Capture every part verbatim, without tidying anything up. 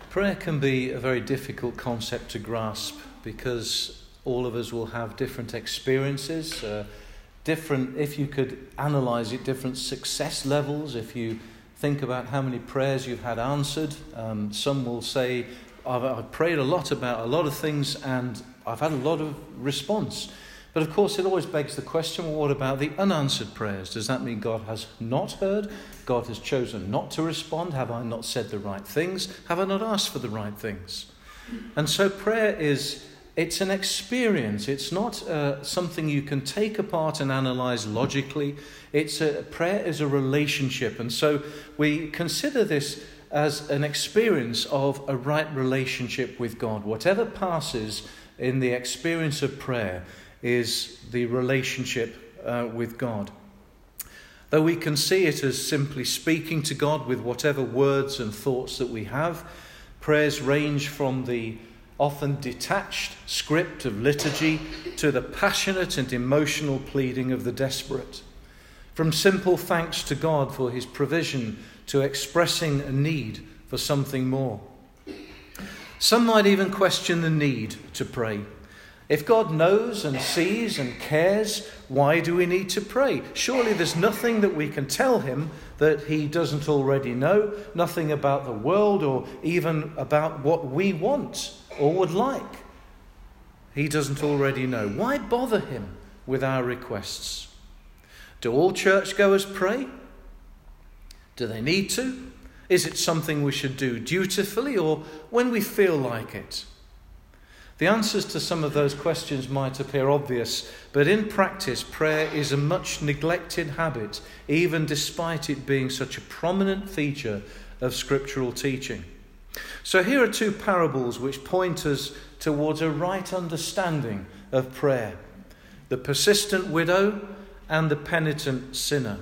Prayer can be a very difficult concept to grasp because all of us will have different experiences, uh, different, if you could analyse it, different success levels. If you think about how many prayers you've had answered, um, some will say, I've, I've prayed a lot about a lot of things and I've had a lot of response. But of course it always begs the question, well, what about the unanswered prayers? Does that mean God has not heard? God has chosen not to respond? Have I not said the right things? Have I not asked for the right things? And so prayer is, it's an experience. It's not uh, something you can take apart and analyse logically. It's a, prayer is a relationship. And so we consider this as an experience of a right relationship with God. Whatever passes in the experience of prayer is the relationship uh, with God. Though we can see it as simply speaking to God with whatever words and thoughts that we have, prayers range from the often detached script of liturgy to the passionate and emotional pleading of the desperate. From simple thanks to God for his provision to expressing a need for something more. Some might even question the need to pray. If God knows and sees and cares, why do we need to pray? Surely there's nothing that we can tell him that he doesn't already know, nothing about the world or even about what we want or would like. He doesn't already know. Why bother him with our requests? Do all churchgoers pray? Do they need to? Is it something we should do dutifully or when we feel like it? The answers to some of those questions might appear obvious, but in practice, prayer is a much neglected habit, even despite it being such a prominent feature of scriptural teaching. So here are two parables which point us towards a right understanding of prayer: the persistent widow and the penitent sinner.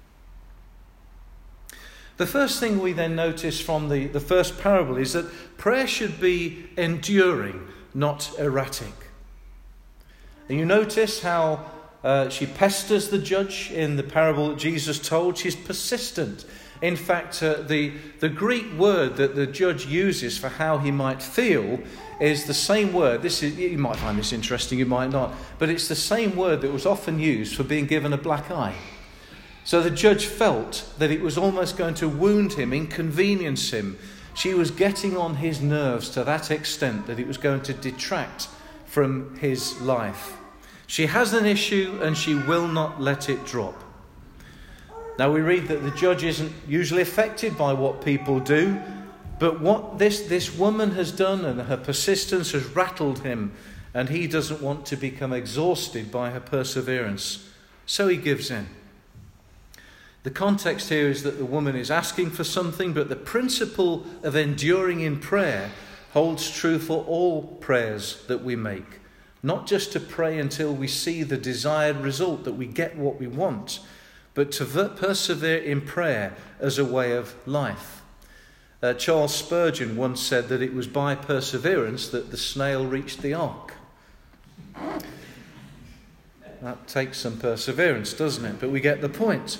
The first thing we then notice from the, the first parable is that prayer should be enduring, not erratic. And you notice how uh, she pesters the judge in the parable that Jesus told. She's persistent. In fact, uh, the, the Greek word that the judge uses for how he might feel is the same word. This is, you might find this interesting, you might not, but it's the same word that was often used for being given a black eye. So the judge felt that it was almost going to wound him, inconvenience him. She was getting on his nerves to that extent that it was going to detract from his life. She has an issue and she will not let it drop. Now we read that the judge isn't usually affected by what people do, but what this, this woman has done and her persistence has rattled him, and he doesn't want to become exhausted by her perseverance. So he gives in. The context here is that the woman is asking for something, but the principle of enduring in prayer holds true for all prayers that we make. Not just to pray until we see the desired result, that we get what we want, but to persevere in prayer as a way of life. Uh, Charles Spurgeon once said that it was by perseverance that the snail reached the ark. That takes some perseverance, doesn't it? But we get the point.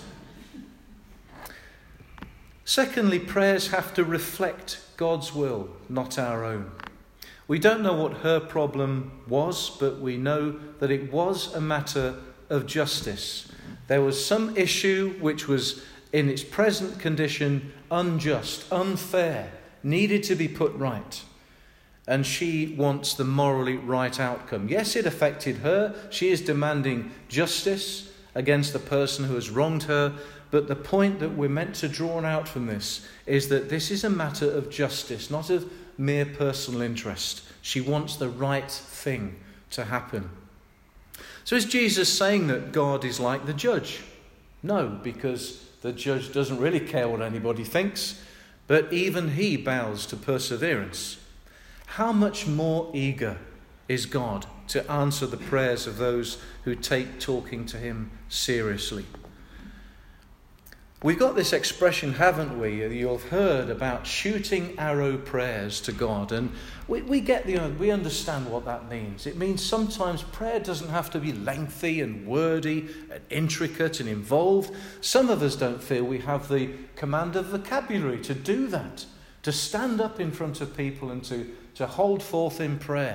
Secondly, prayers have to reflect God's will, not our own. We don't know what her problem was, but we know that it was a matter of justice. There was some issue which was in its present condition unjust, unfair, needed to be put right. And she wants the morally right outcome. Yes, it affected her. She is demanding justice against the person who has wronged her. But the point that we're meant to draw out from this is that this is a matter of justice, not of mere personal interest. She wants the right thing to happen. So is Jesus saying that God is like the judge? No, because the judge doesn't really care what anybody thinks, but even he bows to perseverance. How much more eager is God to answer the prayers of those who take talking to him seriously? We've got this expression, haven't we? You've heard about shooting arrow prayers to God. And we, we get the, we understand what that means. It means sometimes prayer doesn't have to be lengthy and wordy and intricate and involved. Some of us don't feel we have the command of vocabulary to do that. to stand up in front of people and to, to hold forth in prayer.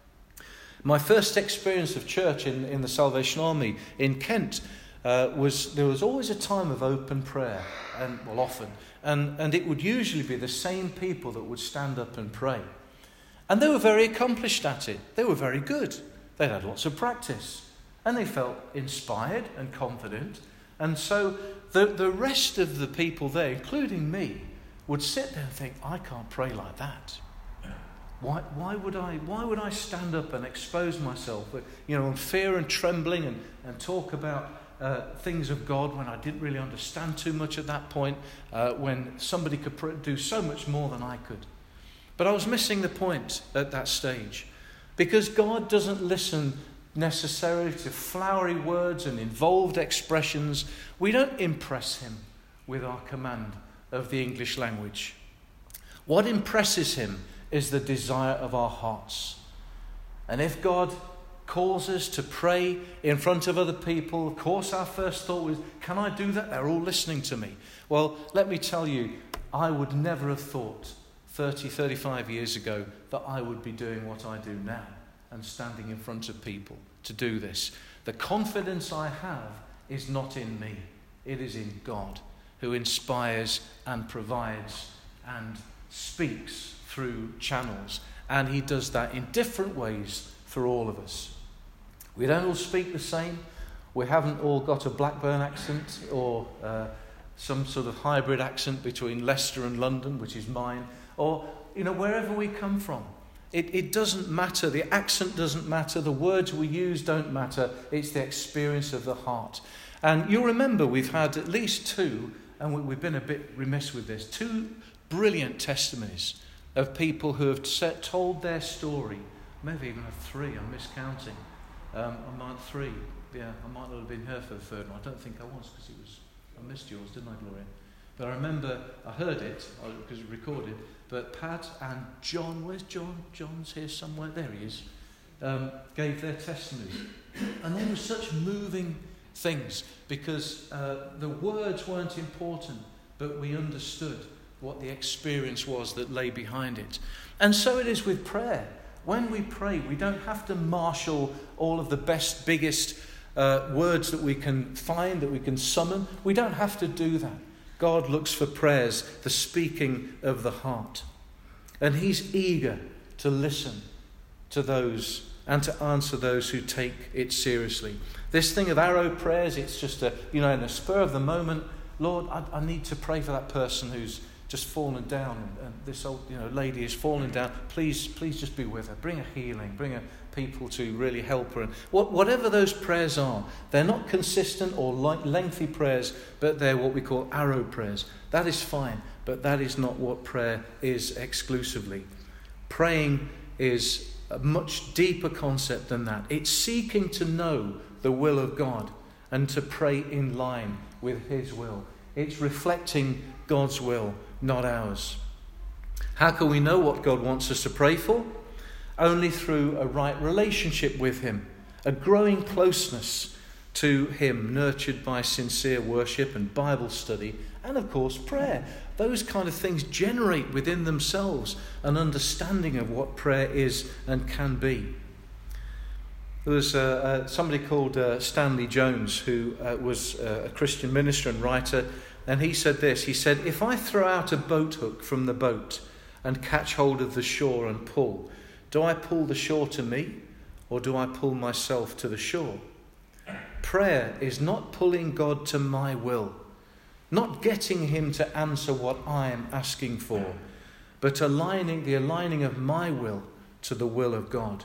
My first experience of church in, in the Salvation Army in Kent uh, was there was always a time of open prayer, and well, often, and, and it would usually be the same people that would stand up and pray. And they were very accomplished at it. They were very good. They'd had lots of practice, and they felt inspired and confident. And so the, the rest of the people there, including me, would sit there and think, I can't pray like that. Why, why would I why would I stand up and expose myself, you know, in fear and trembling and, and talk about uh, things of God when I didn't really understand too much at that point, uh, when somebody could pr- do so much more than I could. But I was missing the point at that stage, because God doesn't listen necessarily to flowery words and involved expressions. We don't impress him with our command of the English language. What impresses him is the desire of our hearts. And if God calls us to pray in front of other people, of course our first thought was, can I do that? They're all listening to me. Well, let me tell you, I would never have thought thirty, thirty-five years ago that I would be doing what I do now and standing in front of people to do this. The confidence I have is not in me. It is in God, who inspires and provides and speaks through channels, and he does that in different ways for all of us. We don't all speak the same. We haven't all got a Blackburn accent or uh, some sort of hybrid accent between Leicester and London, which is mine, or you know, wherever we come from. It, it doesn't matter. The accent doesn't matter. The words we use don't matter. It's the experience of the heart. And you'll remember we've had at least two, and we, we've been a bit remiss with this, two brilliant testimonies of people who have set, told their story. Maybe even have three, I'm miscounting. Um, I might three. Yeah, I might not have been here for the third one. I don't think I was, because it was, I missed yours, didn't I, Gloria? But I remember, I heard it, because it was recorded, but Pat and John, where's John? John's here somewhere, there he is, um, gave their testimonies. And they were such moving things, because uh, the words weren't important, but we understood what the experience was that lay behind it. And so it is with prayer. When we pray, we don't have to marshal all of the best, biggest uh, words that we can find, that we can summon. We don't have to do that. God looks for prayers, the speaking of the heart. And he's eager to listen to those and to answer those who take it seriously. This thing of arrow prayers, it's just a, you know, in the spur of the moment, Lord, I, I need to pray for that person who's just fallen down, and, and this old, you know, lady is falling down. Please, please just be with her. Bring her healing. Bring her people to really help her. And what, whatever those prayers are, they're not consistent or like lengthy prayers, but they're what we call arrow prayers. That is fine, but that is not what prayer is exclusively. Praying is a much deeper concept than that. It's seeking to know the will of God and to pray in line with his will. It's reflecting God's will, not ours. How can we know what God wants us to pray for? Only through a right relationship with him, a growing closeness to him, nurtured by sincere worship and Bible study, and of course prayer. Those kind of things generate within themselves an understanding of what prayer is and can be. There was uh, uh, somebody called uh, Stanley Jones, who uh, was uh, a Christian minister and writer, and he said this. He said, if I throw out a boat hook from the boat and catch hold of the shore and pull, do I pull the shore to me, or do I pull myself to the shore? Prayer is not pulling God to my will, not getting him to answer what I am asking for, but aligning the aligning of my will to the will of God.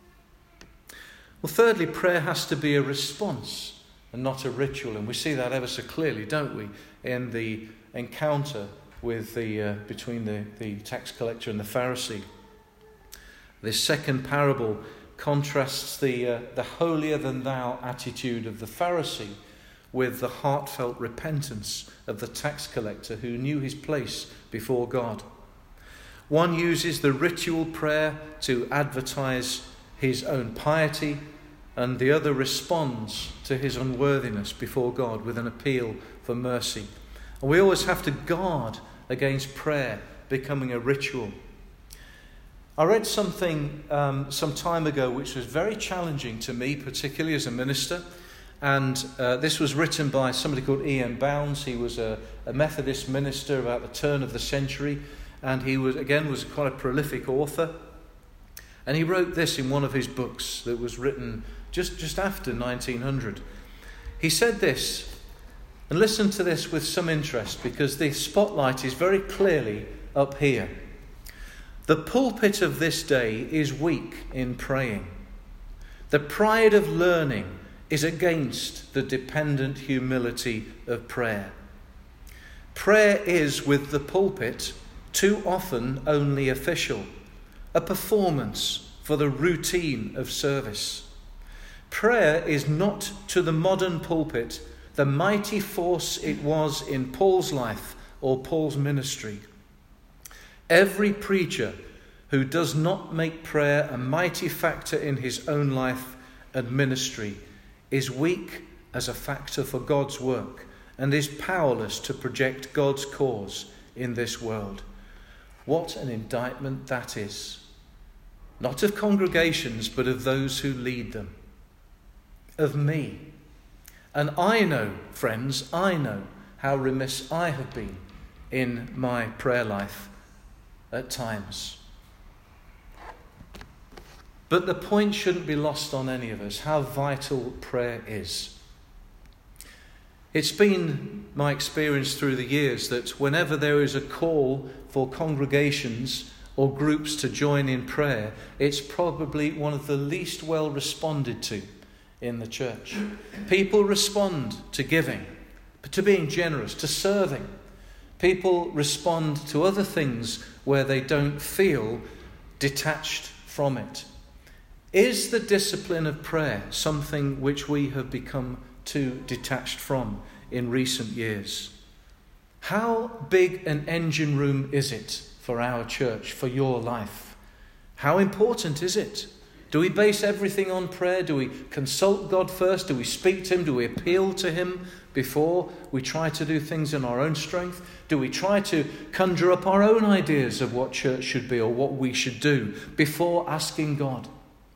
Well, thirdly, prayer has to be a response and not a ritual, and we see that ever so clearly, don't we, in the encounter with the uh, between the, the tax collector and the Pharisee. This second parable contrasts the uh, the holier-than-thou attitude of the Pharisee with the heartfelt repentance of the tax collector who knew his place before God. One uses the ritual prayer to advertise his own piety, and the other responds to his unworthiness before God with an appeal for mercy. And we always have to guard against prayer becoming a ritual. I read something um, some time ago which was very challenging to me, particularly as a minister. And uh, this was written by somebody called E M Bounds. He was a, a Methodist minister about the turn of the century. And he was, again, was quite a prolific author. And he wrote this in one of his books that was written just, just after nineteen hundred. He said this, and listen to this with some interest, because the spotlight is very clearly up here. The pulpit of this day is weak in praying. The pride of learning is against the dependent humility of prayer. Prayer is, with the pulpit, too often only official, a performance for the routine of service. Prayer is not to the modern pulpit the mighty force it was in Paul's life or Paul's ministry. Every preacher who does not make prayer a mighty factor in his own life and ministry is weak as a factor for God's work and is powerless to project God's cause in this world. What an indictment that is. Not of congregations, but of those who lead them. Of me. And I know, friends, I know how remiss I have been in my prayer life at times. But the point shouldn't be lost on any of us, how vital prayer is. It's been my experience through the years that whenever there is a call for congregations or groups to join in prayer, it's probably one of the least well responded to in the church. People respond to giving, to being generous, to serving. People respond to other things where they don't feel detached from it. Is the discipline of prayer something which we have become too detached from in recent years? How big an engine room is it for our church, for your life? How important is it? Do we base everything on prayer? Do we consult God first? Do we speak to him? Do we appeal to him before we try to do things in our own strength? Do we try to conjure up our own ideas of what church should be or what we should do before asking God?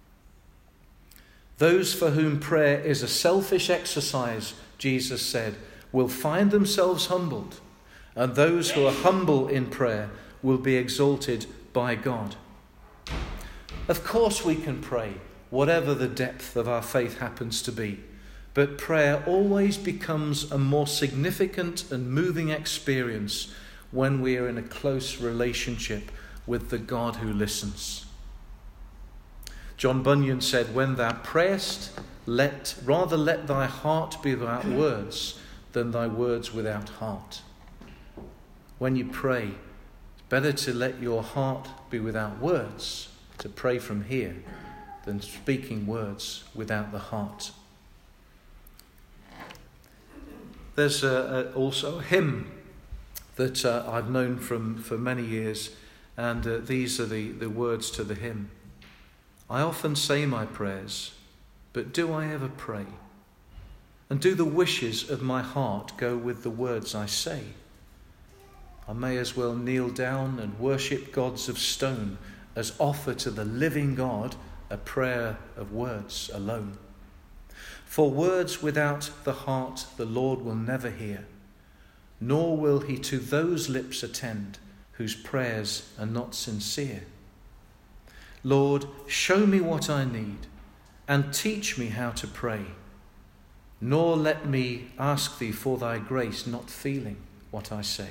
Those for whom prayer is a selfish exercise, Jesus said, will find themselves humbled, and those who are humble in prayer will be exalted by God. Of course we can pray, whatever the depth of our faith happens to be, but prayer always becomes a more significant and moving experience when we are in a close relationship with the God who listens. John Bunyan said, "When thou prayest, let rather let thy heart be without words than thy words without heart." When you pray, it's better to let your heart be without words, to pray from here, than speaking words without the heart. There's a, a, also a hymn that uh, I've known from for many years, and uh, these are the, the words to the hymn. I often say my prayers, but do I ever pray? And do the wishes of my heart go with the words I say? I may as well kneel down and worship gods of stone as offer to the living God a prayer of words alone. For words without the heart the Lord will never hear, nor will he to those lips attend whose prayers are not sincere. Lord, show me what I need and teach me how to pray, nor let me ask thee for thy grace, not feeling what I say.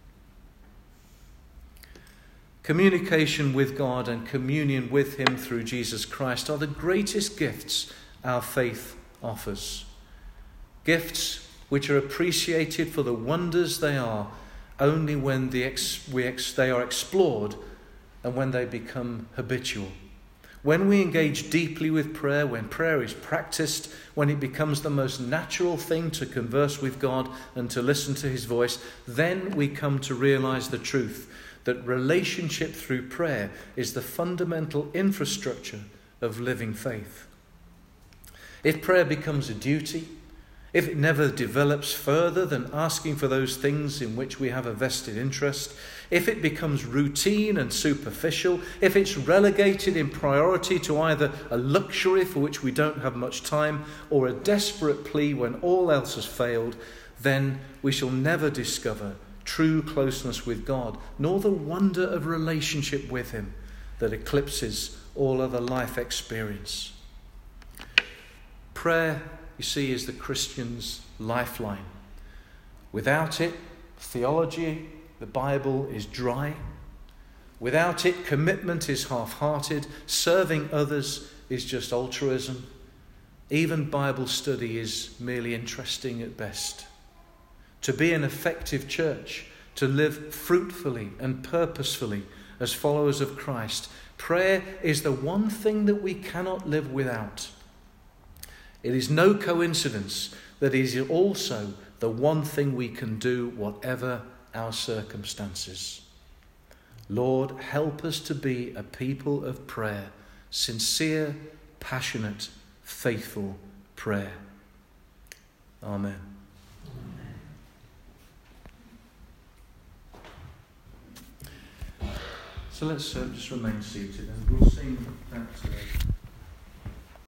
Communication with God and communion with him through Jesus Christ are the greatest gifts our faith offers. Gifts which are appreciated for the wonders they are only when the ex- we ex- they are explored and when they become habitual. When we engage deeply with prayer, when prayer is practiced, when it becomes the most natural thing to converse with God and to listen to his voice, then we come to realize the truth that relationship through prayer is the fundamental infrastructure of living faith. If prayer becomes a duty, if it never develops further than asking for those things in which we have a vested interest, if it becomes routine and superficial, if it's relegated in priority to either a luxury for which we don't have much time or a desperate plea when all else has failed, then we shall never discover true closeness with God, nor the wonder of relationship with him that eclipses all other life experience. Prayer, you see, is the Christian's lifeline. Without it, theology, the Bible, is dry. Without it, commitment is half-hearted. Serving others is just altruism. Even Bible study is merely interesting at best. To be an effective church, to live fruitfully and purposefully as followers of Christ, prayer is the one thing that we cannot live without. It is no coincidence that it is also the one thing we can do whatever our circumstances. Lord, help us to be a people of prayer, sincere, passionate, faithful prayer. Amen. So let's uh, just remain seated and we'll sing that uh,